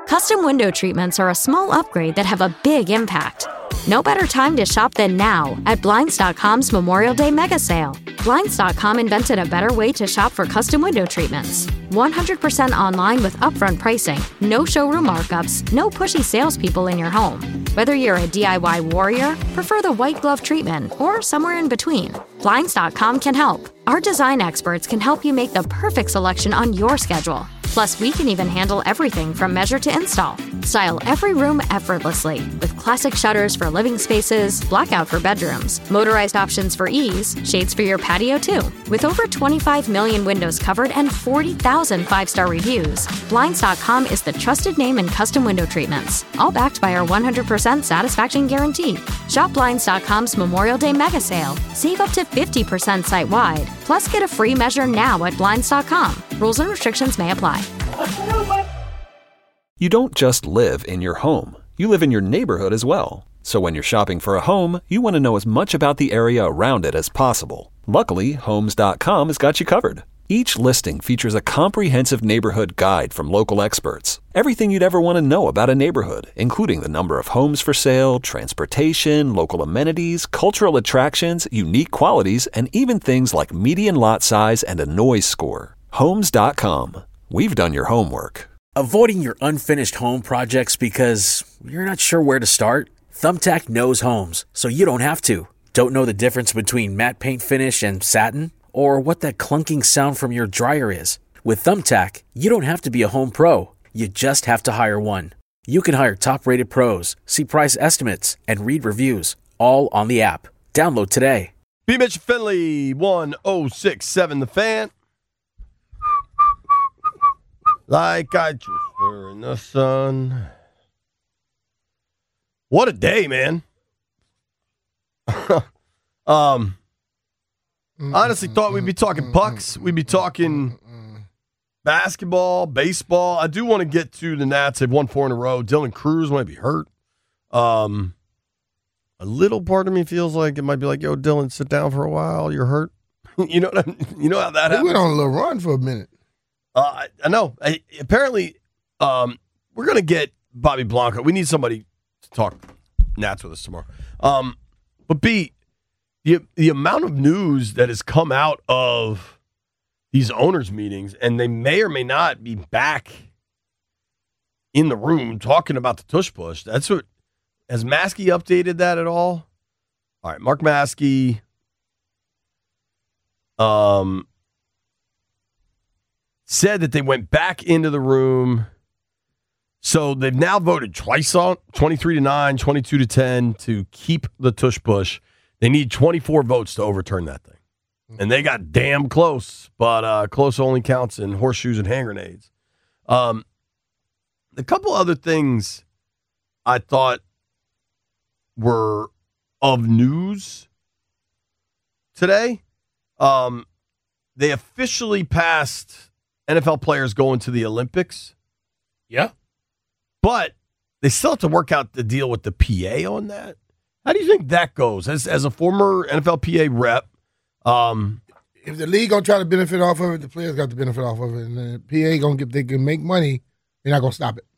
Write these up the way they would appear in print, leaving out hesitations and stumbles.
Custom window treatments are a small upgrade that have a big impact. No better time to shop than now at Blinds.com's Memorial Day mega sale. Blinds.com invented a better way to shop for custom window treatments. 100% online with upfront pricing, no showroom markups, no pushy salespeople in your home. Whether you're a DIY warrior, prefer the white glove treatment, or somewhere in between, Blinds.com can help. Our design experts can help you make the perfect selection on your schedule. Plus, we can even handle everything from measure to install. Style every room effortlessly with classic shutters for living spaces, blackout for bedrooms, motorized options for ease, shades for your patio too. With over 25 million windows covered and 40,000 five-star reviews, Blinds.com is the trusted name in custom window treatments, all backed by our 100% satisfaction guarantee. Shop Blinds.com's Memorial Day mega sale. Save up to 50% site-wide. Plus, get a free measure now at Blinds.com. Rules and restrictions may apply. You don't just live in your home. You live in your neighborhood as well. So when you're shopping for a home, you want to know as much about the area around it as possible. Luckily, Homes.com has got you covered. Each listing features a comprehensive neighborhood guide from local experts. Everything you'd ever want to know about a neighborhood, including the number of homes for sale, transportation, local amenities, cultural attractions, unique qualities, and even things like median lot size and a noise score. Homes.com. We've done your homework. Avoiding your unfinished home projects because you're not sure where to start? Thumbtack knows homes, so you don't have to. Don't know the difference between matte paint finish and satin? Or what that clunking sound from your dryer is? With Thumbtack, you don't have to be a home pro. You just have to hire one. You can hire top-rated pros, see price estimates, and read reviews, all on the app. Download today. B. Mitch Finley, 1067 The Fan. Like I just were in the sun. What a day, man. Honestly thought we'd be talking pucks. We'd be talking basketball, baseball. I do want to get to the Nats. They've won 4 in a row. Dylan Cruz might be hurt. A little part of me feels like it might be like, yo, Dylan, sit down for a while. You're hurt. You know what you know how that happens? He went on a little run for a minute. I know. Apparently, we're going to get Bobby Blanco. We need somebody to talk Nats with us tomorrow. But B, the amount of news that has come out of these owners' meetings, and they may or may not be back in the room talking about the tush push. That's what has Maskey updated that at all? All right, Mark Maskey. Said that they went back into the room. So they've now voted twice on 23-9, 22-10 to keep the tush push. They need 24 votes to overturn that thing. And they got damn close, but close only counts in horseshoes and hand grenades. A couple other things I thought were of news today. They officially passed NFL players going to the Olympics. Yeah. But they still have to work out the deal with the PA on that. How do you think that goes? As a former NFL PA rep, if the league gonna try to benefit off of it, the players got to benefit off of it, and the PA they can make money, they're not gonna stop it.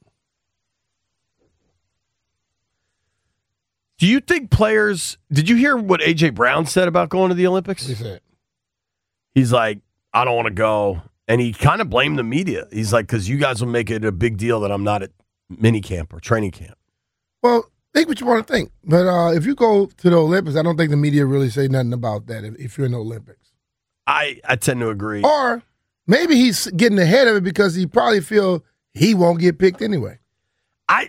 Do you think players? Did you hear what AJ Brown said about going to the Olympics? What he said. He's like, I don't want to go. And he kind of blamed the media. He's like, because you guys will make it a big deal that I'm not at mini camp or training camp. Well, think what you want to think. But if you go to the Olympics, I don't think the media really say nothing about that if you're in the Olympics. I tend to agree. Or maybe he's getting ahead of it because he probably feel he won't get picked anyway. How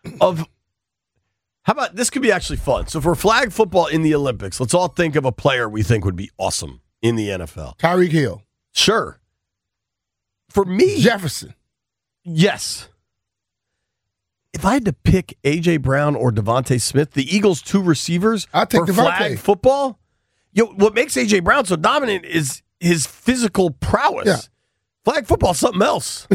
about, this could be actually fun. So for flag football in the Olympics, let's all think of a player we think would be awesome in the NFL. Tyreek Hill. Sure. For me, Jefferson. Yes. If I had to pick A.J. Brown or Devontae Smith, the Eagles' 2 receivers I'll take for flag football, what makes A.J. Brown so dominant is his physical prowess. Yeah. Flag football is something else.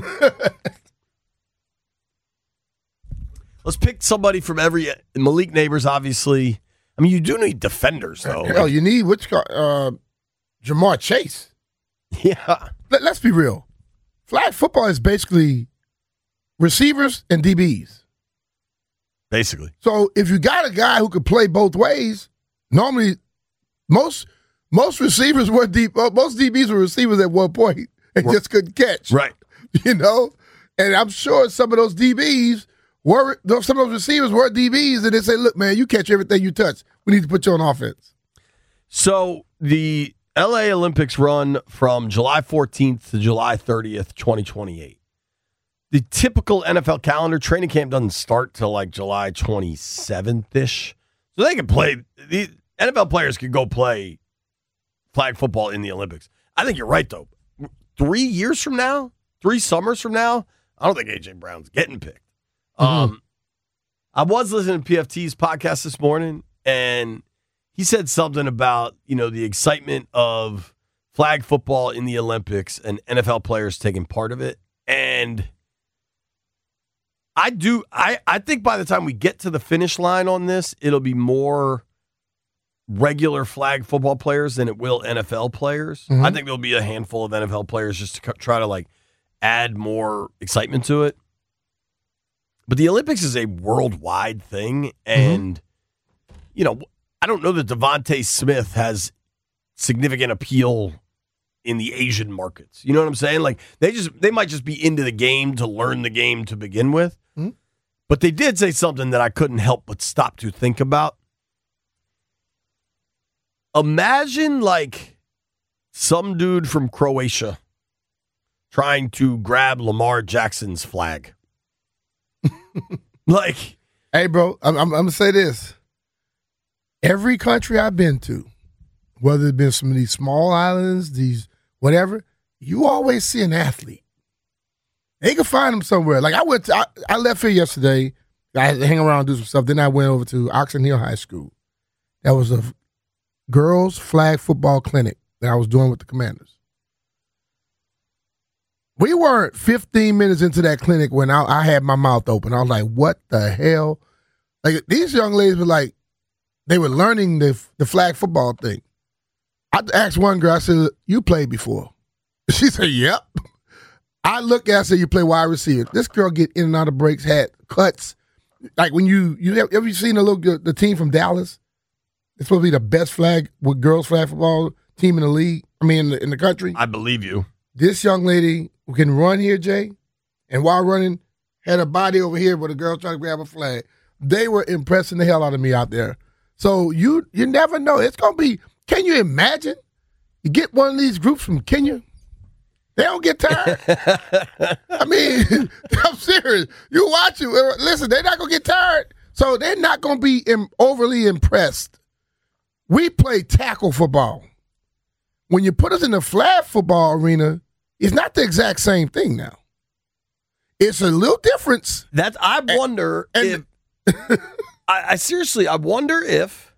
Let's pick somebody from every Malik Neighbors, obviously. I mean, you do need defenders, though. Hell, you need Jamar Chase. Yeah. Let's be real. Flag football is basically receivers and DBs. Basically. So if you got a guy who could play both ways, normally most receivers were most DBs were receivers at one point and just couldn't catch. Right. You know? And I'm sure some of those DBs some of those receivers were DBs, and they say, look, man, you catch everything you touch. We need to put you on offense. So the LA Olympics run from July 14th to July 30th, 2028. The typical NFL calendar, training camp doesn't start till like July 27th-ish. So they can play, the NFL players can go play flag football in the Olympics. I think you're right, though. 3 years from now, 3 summers from now, I don't think A.J. Brown's getting picked. I was listening to PFT's podcast this morning, and he said something about, the excitement of flag football in the Olympics and NFL players taking part of it. And I think by the time we get to the finish line on this, it'll be more regular flag football players than it will NFL players. I think there'll be a handful of NFL players just to try to add more excitement to it. But the Olympics is a worldwide thing, and I don't know that Devontae Smith has significant appeal in the Asian markets. You know what I'm saying? They might just be into the game to learn the game to begin with. But they did say something that I couldn't help but stop to think about. Imagine some dude from Croatia trying to grab Lamar Jackson's flag. Hey, bro, I'm going to say this. Every country I've been to, whether it's been some of these small islands, these whatever, you always see an athlete. They can find them somewhere. I left here yesterday. I had to hang around and do some stuff. Then I went over to Oxon Hill High School. That was a girls' flag football clinic that I was doing with the Commanders. We weren't 15 minutes into that clinic when I had my mouth open. I was like, what the hell? These young ladies were they were learning the flag football thing. I asked one girl, I said, you played before? She said, yep. I looked at her and said, you play wide receiver. This girl get in and out of breaks, had cuts. When have you seen the team from Dallas? It's supposed to be the best girls flag football team in the league. In the country. I believe you. This young lady who can run here, Jay, and while running, had a body over here where the girl tried to grab a flag. They were impressing the hell out of me out there. So you never know. It's going to be, can you imagine? You get one of these groups from Kenya, they don't get tired. I'm serious. You watch it. Listen, they're not going to get tired. So they're not going to be overly impressed. We play tackle football. When you put us in the flag football arena, it's not the exact same thing now. It's a little difference. I wonder if I seriously, I wonder if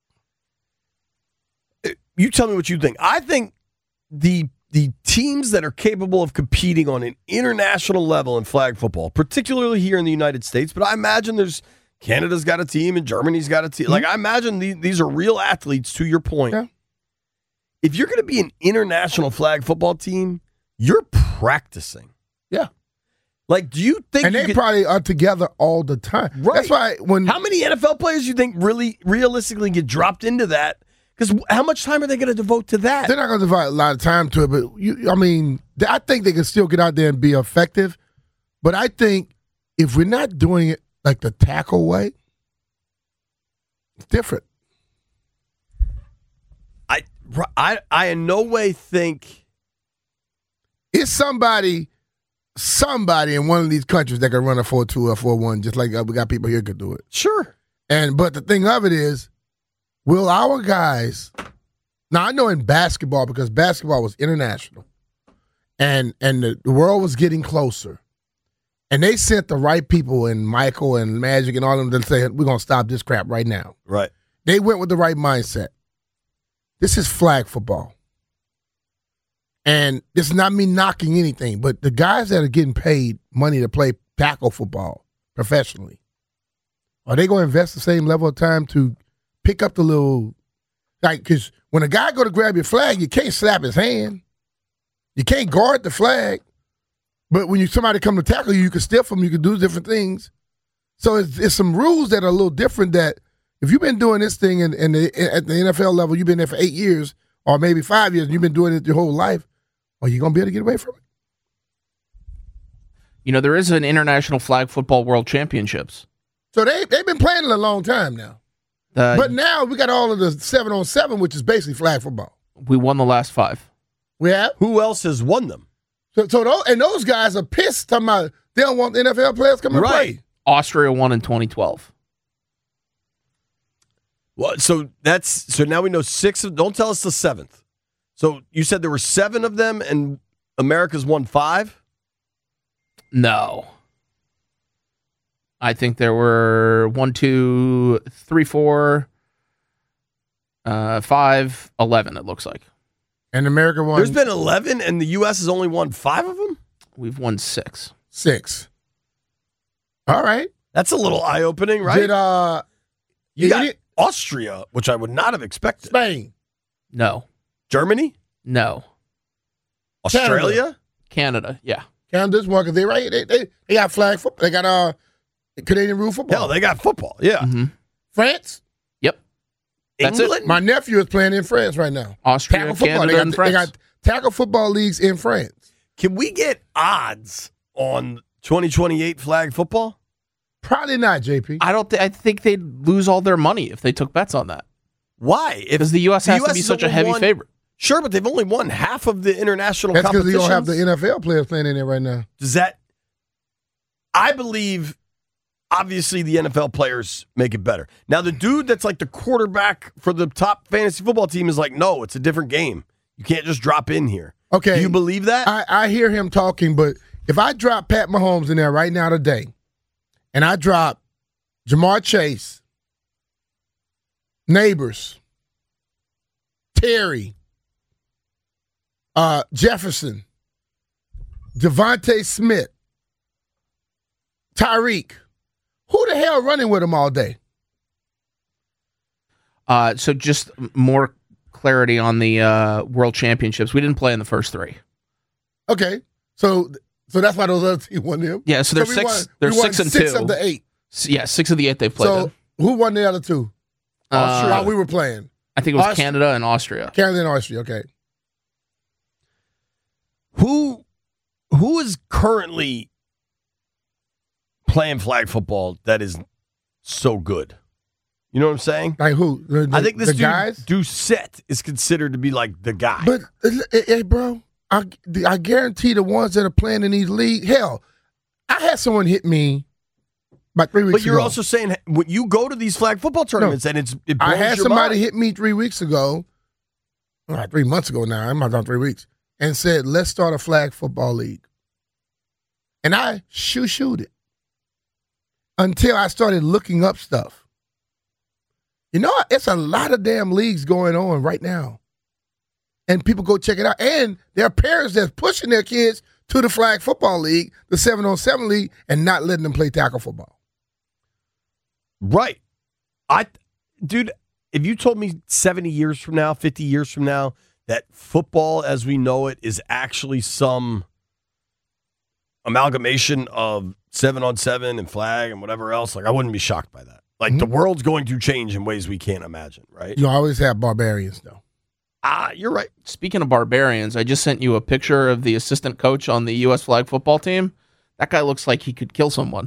you tell me what you think. I think the teams that are capable of competing on an international level in flag football, particularly here in the United States, but I imagine Canada's got a team and Germany's got a team. Mm-hmm. I imagine these are real athletes, to your point. Yeah. If you're going to be an international flag football team, you're practicing. Yeah. Do you think? And they probably are together all the time. Right. That's why how many NFL players do you think really realistically get dropped into that? Because how much time are they going to devote to that? They're not going to devote a lot of time to it, but I think they can still get out there and be effective. But I think if we're not doing it the tackle way, it's different. I in no way think it's somebody in one of these countries that can run a 4-2 or 4-1, just like we got people here could do it. Sure. But the thing of it is, will our guys? Now I know in basketball, because basketball was international, and the world was getting closer, and they sent the right people, and Michael and Magic and all of them, to say we're gonna stop this crap right now. Right. They went with the right mindset. This is flag football. And this is not me knocking anything, but the guys that are getting paid money to play tackle football professionally, are they going to invest the same level of time to pick up the little, because when a guy go to grab your flag, you can't slap his hand. You can't guard the flag. But when somebody come to tackle you, you can stiff them, you can do different things. So it's some rules that are a little different that if you've been doing this thing at the NFL level, you've been there for 8 years or maybe 5 years, and you've been doing it your whole life, are you going to be able to get away from it? You know, there is an International Flag Football World Championships. So they've been playing it a long time now. But now we got all of the 7-on-7, which is basically flag football. We won the last 5. We have? Who else has won them? So those guys are pissed talking about they don't want the NFL players coming to play. Austria won in 2012. Well, so now we know 6 of. Don't tell us the 7th. So you said there were 7 of them, and America's won 5. No, I think there were 1, 2, 3, 4, 5, 11. It looks like. And America won. There's been 11, and the U.S. has only won 5 of them. We've won 6. 6. All right. That's a little eye-opening, right? You got Austria, which I would not have expected. Spain. No. Germany? No. Australia? Canada. Yeah. Canada's one because they got flag football. They got Canadian rule football. Hell, they got football. Yeah. Mm-hmm. France? Yep. That's England? it. My nephew is playing in France right now. Austria, Canada, and France. They got tackle football leagues in France. Can we get odds on 2028 flag football? Probably not, JP. I think they'd lose all their money if they took bets on that. Why? Because the U.S. has to be such a heavy favorite. Sure, but they've only won half of the international That's because competitions. you don't have the NFL players playing in there right now. I believe, obviously, the NFL players make it better. Now, the dude that's like the quarterback for the top fantasy football team is like, no, it's a different game. You can't just drop in here. Okay. Do you believe that? I hear him talking, but if I drop Pat Mahomes in there right now today, and I drop Jamar Chase, Neighbors, Terry, Jefferson, Devontae Smith, Tyreek, who the hell running with them all day? So just more clarity on the World Championships. We didn't play in the first 3. Okay, so that's why those other teams won them. Yeah, so they're 6. They're 6 and 2. 6 of the 8. Yeah, 6 of the 8 they've played. So who won the other 2? Austria. While we were playing, I think it was Canada and Austria. Canada and Austria. Okay. Who is currently playing flag football that is so good? You know what I'm saying? Like who? I think this dude, guys? Doucette is considered to be like the guy. But hey, bro, I guarantee the ones that are playing in these leagues. Hell, I had someone hit me about 3 weeks ago. But you're also saying when you go to these flag football tournaments and it blows I had your somebody mind. hit me 3 weeks ago. 3 months ago now. I'm not on 3 weeks. And said, let's start a flag football league. And I shooed it until I started looking up stuff. You know, it's a lot of damn leagues going on right now. And people go check it out. And there are parents that's pushing their kids to the flag football league, the 7-on-7 league, and not letting them play tackle football. Right. Dude, if you told me 70 years from now, 50 years from now, that football as we know it is actually some amalgamation of 7-on-7 and flag and whatever else, like I wouldn't be shocked by that. Like the world's going to change in ways we can't imagine, right? You always have barbarians, though. You're right. Speaking of barbarians, I just sent you a picture of the assistant coach on the U.S. flag football team. That guy looks like he could kill someone.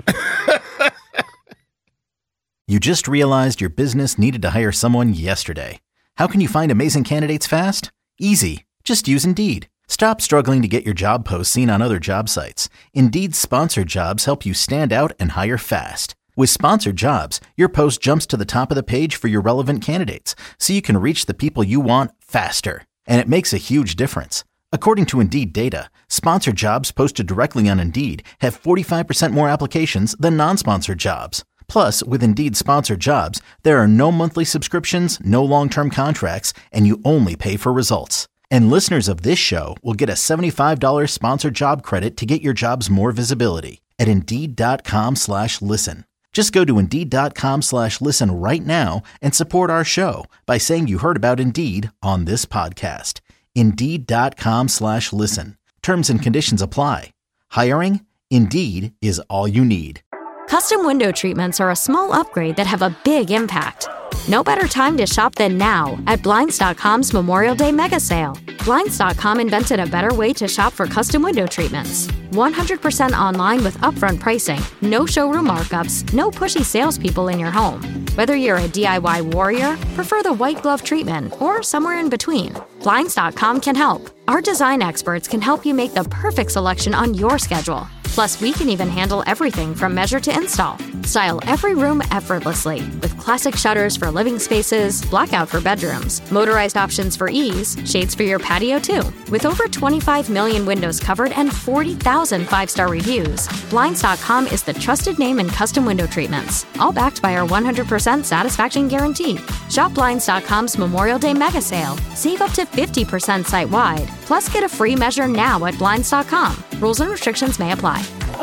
You just realized your business needed to hire someone yesterday. How can you find amazing candidates fast? Easy. Just use Indeed. Stop struggling to get your job posts seen on other job sites. Indeed's sponsored jobs help you stand out and hire fast. With sponsored jobs, your post jumps to the top of the page for your relevant candidates, so you can reach the people you want faster. And it makes a huge difference. According to Indeed data, sponsored jobs posted directly on Indeed have 45% more applications than non-sponsored jobs. Plus, with Indeed sponsored jobs, there are no monthly subscriptions, no long-term contracts, and you only pay for results. And listeners of this show will get a $75 sponsored job credit to get your jobs more visibility at Indeed.com/listen. Just go to Indeed.com/listen right now and support our show by saying you heard about Indeed on this podcast. Indeed.com/listen. Terms and conditions apply. Hiring? Indeed is all you need. Custom window treatments are a small upgrade that have a big impact. No better time to shop than now at Blinds.com's Memorial Day mega sale. Blinds.com invented a better way to shop for custom window treatments. 100% online with upfront pricing, no showroom markups, no pushy salespeople in your home. Whether you're a DIY warrior, prefer the white glove treatment, or somewhere in between, Blinds.com can help. Our design experts can help you make the perfect selection on your schedule. Plus, we can even handle everything from measure to install. Style every room effortlessly with classic shutters for living spaces, blackout for bedrooms, motorized options for ease, shades for your patio too. With over 25 million windows covered and 40,000 five-star reviews, Blinds.com is the trusted name in custom window treatments, all backed by our 100% satisfaction guarantee. Shop Blinds.com's Memorial Day mega sale. Save up to 50% site-wide. Plus, get a free measure now at Blinds.com. Rules and restrictions may apply.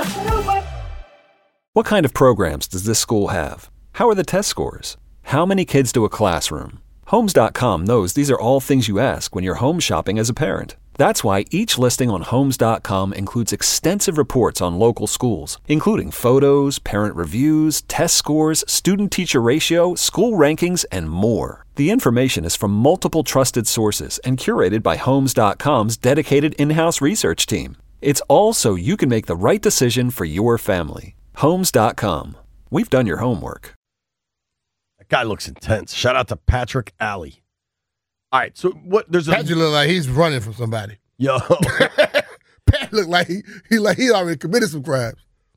What kind of programs does this school have? How are the test scores? How many kids do a classroom? Homes.com knows these are all things you ask when you're home shopping as a parent. That's why each listing on Homes.com includes extensive reports on local schools, including photos, parent reviews, test scores, student-teacher ratio, school rankings, and more. The information is from multiple trusted sources and curated by Homes.com's dedicated in-house research team. It's all so you can make the right decision for your family. Homes.com. We've done your homework. That guy looks intense. Shout out to Patrick Alley. All right, so what? There's a Patrick look like he's running from somebody. yo. Pat look like he already committed some crimes.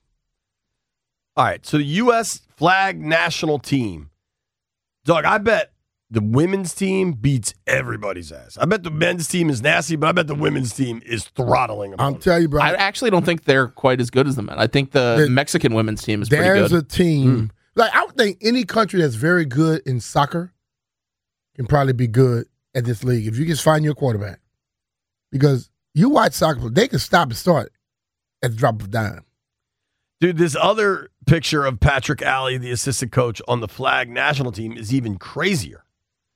All right, so the U.S. flag national team, Doug. I bet the women's team beats everybody's ass. I bet the men's team is nasty, but I bet the women's team is throttling them. I'm telling you, bro. I actually don't think they're quite as good as the men. I think the Mexican women's team is pretty good. There's a team. Like, I would think any country that's very good in soccer can probably be good at this league if you just find your quarterback. Because you watch soccer, they can stop and start at the drop of a dime. Dude, this other picture of Patrick Alley, the assistant coach on the flag national team, is even crazier.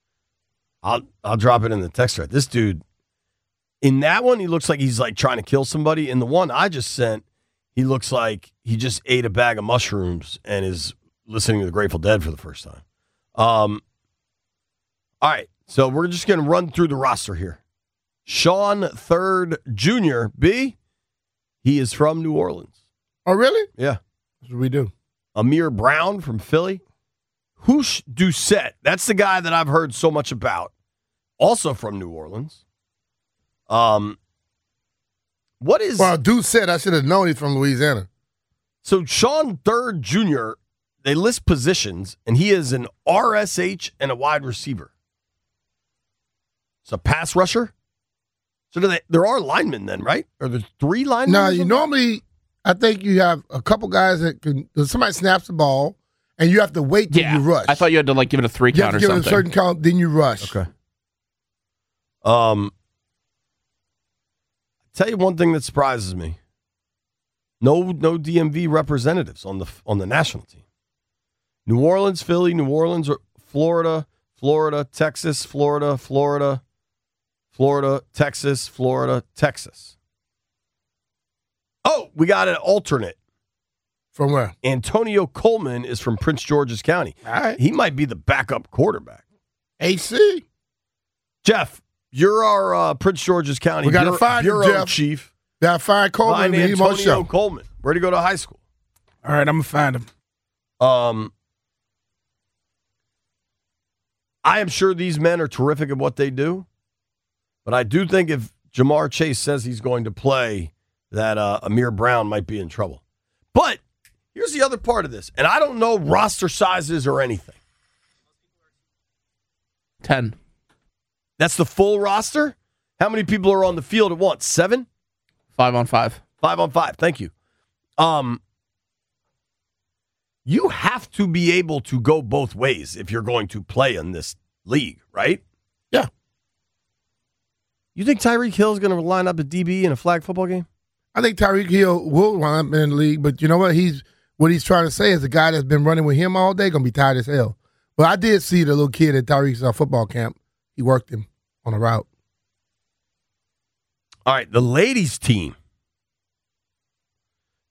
I'll drop it in the text thread. This dude, in that one, he looks like he's like trying to kill somebody. In the one I just sent, he looks like he just ate a bag of mushrooms and is listening to the Grateful Dead for the first time. All right, so we're just going to run through the roster here. Sean Third Jr., B, he is from New Orleans. Oh, really? Yeah. That's what we do. Amir Brown from Philly. Hoosh Doucette, that's the guy that I've heard so much about, also from New Orleans. What is... Well, Doucette, I should have known he's from Louisiana. So Sean Third Jr., they list positions, and he is an RSH and a wide receiver. It's a pass rusher? So there are linemen then, right? Are there three linemen? No, you normally, I think you have a couple guys that can, somebody snaps the ball, and you have to wait till you rush. I thought you had to like give it a 3 you count or have to give something. it a certain count, then you rush. Okay. Tell you one thing that surprises me. No DMV representatives on the national team. New Orleans, Philly, New Orleans, Florida, Texas, Florida, Texas, Texas. Oh, we got an alternate. From where? Antonio Coleman is from Prince George's County. All right. He might be the backup quarterback. AC. Jeff, you're our Prince George's County We gotta find him, bureau Jeff. chief. Got to find Coleman Find and he's on the Antonio show. Coleman. Where'd he go to high school? All right, I'm going to find him. I am sure these men are terrific at what they do, but I do think if Jamar Chase says he's going to play, that Amir Brown might be in trouble. But here's the other part of this, and I don't know roster sizes or anything. 10. That's the full roster? How many people are on the field at once? 7? 5 on 5. 5 on 5. Thank you. You have to be able to go both ways if you're going to play in this league, right? Yeah. You think Tyreek Hill is going to line up a DB in a flag football game? I think Tyreek Hill will wind up in the league, but you know what? What he's trying to say is the guy that's been running with him all day going to be tired as hell. Well, I did see the little kid at Tyreek's football camp. He worked him on a route. All right, the ladies' team.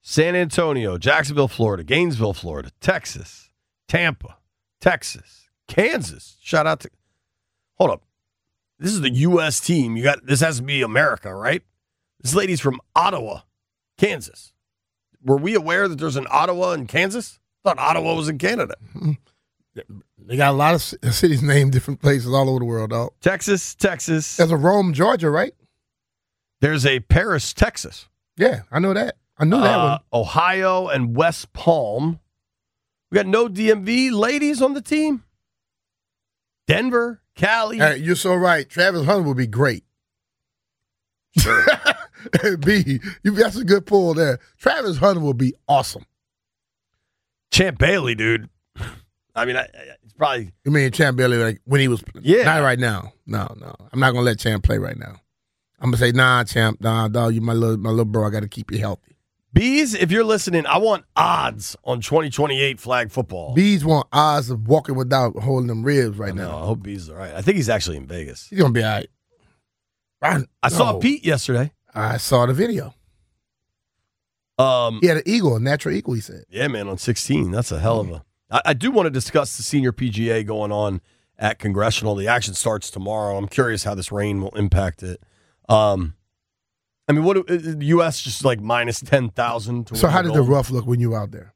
San Antonio, Jacksonville, Florida, Gainesville, Florida, Texas, Tampa, Texas, Kansas. Shout out to. Hold up. This is the U.S. team. This has to be America, right? This lady's from Ottawa, Kansas. Were we aware that there's an Ottawa in Kansas? I thought Ottawa was in Canada. They got a lot of cities named different places all over the world, dog. Texas. There's a Rome, Georgia, right? There's a Paris, Texas. Yeah, I know that. I knew that one. Ohio and West Palm. We got no DMV ladies on the team. Denver, Cali. Hey, you're so right. Travis Hunter would be great. Sure. That's a good pull there. Travis Hunter would be awesome. Champ Bailey, dude. I mean, it's probably. You mean Champ Bailey like when he was? Yeah. Not right now. No. I'm not gonna let Champ play right now. I'm gonna say, nah, Champ, nah, dog. You my little bro. I got to keep you healthy. Bees, if you're listening, I want odds on 2028 flag football. Bees want odds of walking without holding them ribs right now. I hope Bees is all right. I think he's actually in Vegas. He's gonna be all right. I saw Pete yesterday. I saw the video. He had an eagle, a natural eagle, he said. Yeah, man, on 16. That's a hell of a. I do want to discuss the senior PGA going on at Congressional. The action starts tomorrow. I'm curious how this rain will impact it. I mean, what the U.S. just like minus 10,000. So how did the rough look when you were out there?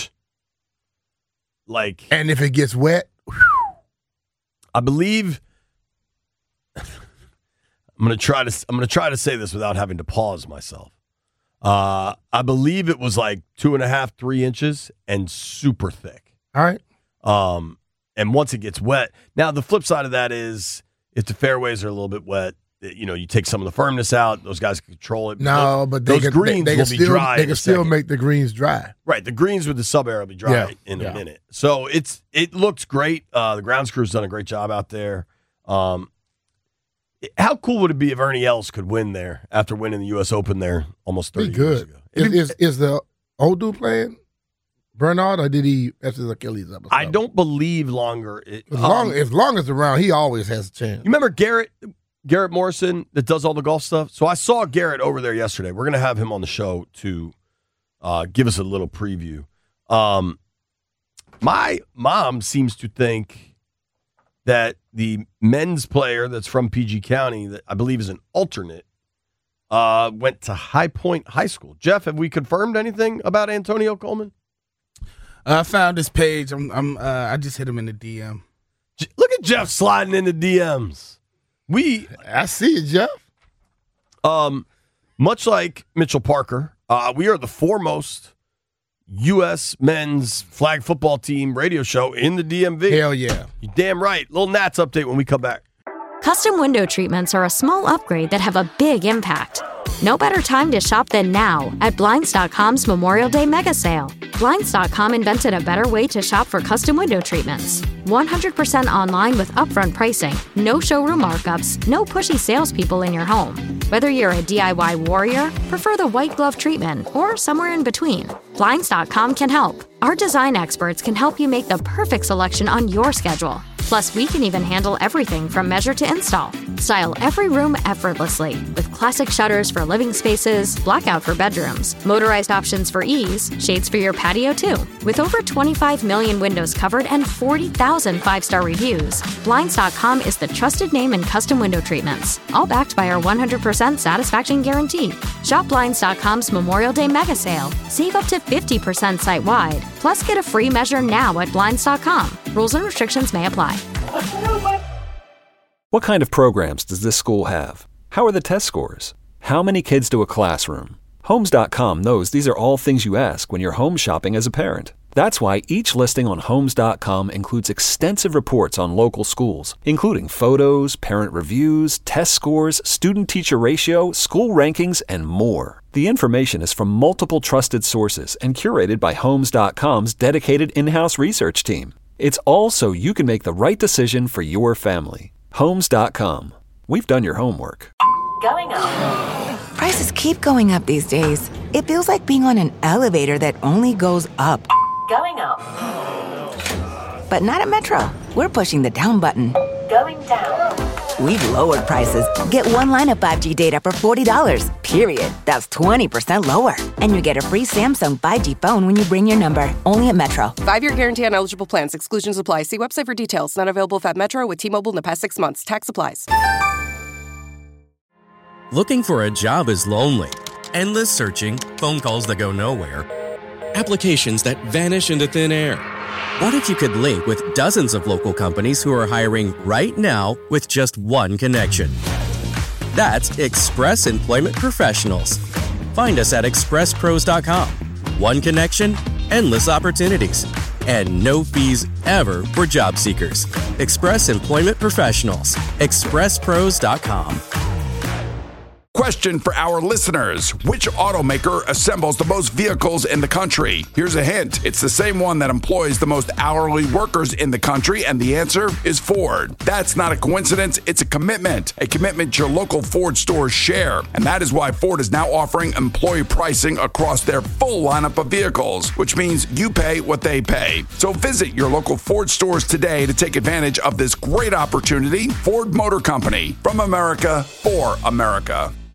Like, and if it gets wet, I believe. I'm gonna try to say this without having to pause myself. I believe it was like 2.5, 3 inches and super thick. All right. And once it gets wet, now the flip side of that is if the fairways are a little bit wet, you take some of the firmness out. Those guys can control it. No, but those greens will be dry. They can still make the greens dry. Right, the greens with the sub air will be dry in a minute. So it looks great. The grounds crew's done a great job out there. How cool would it be if Ernie Els could win there after winning the U.S. Open there almost 30 years ago? Is the old dude playing Bernard, or did he after his Achilles up? I don't believe longer. As long as around, he always has a chance. You remember Garrett Morrison that does all the golf stuff? So I saw Garrett over there yesterday. We're going to have him on the show to give us a little preview. My mom seems to think that the men's player that's from PG County, that I believe is an alternate, went to High Point High School. Jeff, have we confirmed anything about Antonio Coleman? I found his page. I just hit him in the DM. Look at Jeff sliding in the DMs. I see it, Jeff. Much like Mitchell Parker, we are the foremost U.S. men's flag football team radio show in the DMV. Hell yeah. You're damn right. Little Nats update when we come back. Custom window treatments are a small upgrade that have a big impact. No better time to shop than now at Blinds.com's Memorial Day mega sale. Blinds.com invented a better way to shop for custom window treatments. 100% online with upfront pricing, no showroom markups, no pushy salespeople in your home. Whether you're a DIY warrior, prefer the white glove treatment, or somewhere in between, Blinds.com can help. Our design experts can help you make the perfect selection on your schedule. Plus, we can even handle everything from measure to install. Style every room effortlessly with classic shutters for living spaces, blackout for bedrooms, motorized options for ease, shades for your patio too. With over 25 million windows covered and 40,000 5-star reviews, Blinds.com is the trusted name in custom window treatments, all backed by our 100% satisfaction guarantee. Shop Blinds.com's Memorial Day mega sale. Save up to 50% site-wide. Plus, get a free measure now at Blinds.com. Rules and restrictions may apply. What kind of programs does this school have? How are the test scores? How many kids do a classroom? Homes.com knows these are all things you ask when you're home shopping as a parent. That's why each listing on Homes.com includes extensive reports on local schools, including photos, parent reviews, test scores, student-teacher ratio, school rankings, and more. The information is from multiple trusted sources and curated by Homes.com's dedicated in-house research team. It's all so you can make the right decision for your family. Homes.com. We've done your homework. Going up. Prices keep going up these days. It feels like being on an elevator that only goes up. Going up. But not at Metro. We're pushing the down button. Going down. We've lowered prices. Get one line of 5G data for $40, period. That's 20% lower. And you get a free Samsung 5G phone when you bring your number. Only at Metro. 5-year guarantee on eligible plans. Exclusions apply. See website for details. Not available at Metro with T-Mobile in the past 6 months. Tax applies. Looking for a job is lonely. Endless searching, phone calls that go nowhere, applications that vanish into thin air. What if you could link with dozens of local companies who are hiring right now with just one connection? That's Express Employment Professionals. Find us at expresspros.com. One connection, endless opportunities, and no fees ever for job seekers. Express Employment Professionals. expresspros.com. Question for our listeners. Which automaker assembles the most vehicles in the country? Here's a hint. It's the same one that employs the most hourly workers in the country, and the answer is Ford. That's not a coincidence. It's a commitment your local Ford stores share. And that is why Ford is now offering employee pricing across their full lineup of vehicles, which means you pay what they pay. So visit your local Ford stores today to take advantage of this great opportunity. Ford Motor Company, from America, for America.